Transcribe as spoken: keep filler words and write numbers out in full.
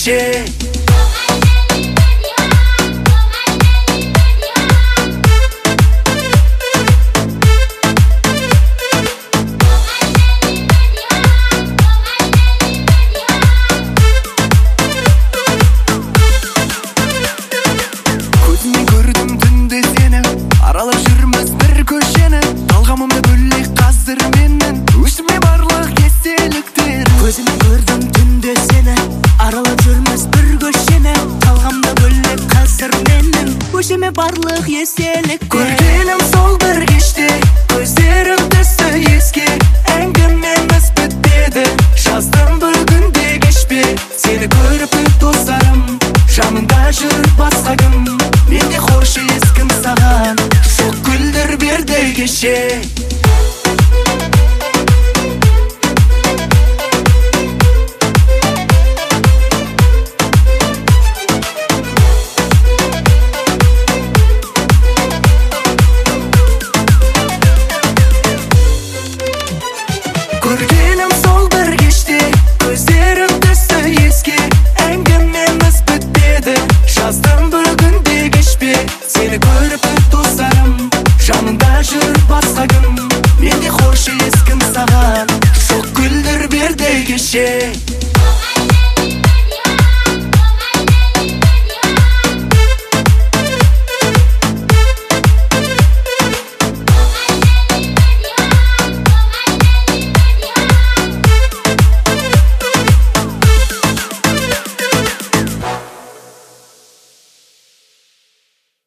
кеше. Көзіме көрдім түнде сені, аралап жүрміз бір көшені. Талғамымда бөлек қазір менің, өшіме барлық естеліктер. Көзіме көрдім түнде сені, аралап жүрміз бір көшені. Талғамымда бөлек қазір менің, өшіме барлық естеліктер. Көргенім сол бір кеште, көздерім түсті еске. Әңгімеміз бітпеді, жаздым бүгін де кешпе. Сені көріп достарым, жанымда жүр басқа кім. Менде қойшы ескім саған, жоқ гүлдер берді кеше. Көргенім сол бір кеште, көздерім түсті еске. Әңгімеміз бітпеді, жаздым бүгін де кешпе. Сені көріп достарым, жанымда жүр басқа кім. Менде қойшы ескім саған, жоқ гүлдер берді кеше.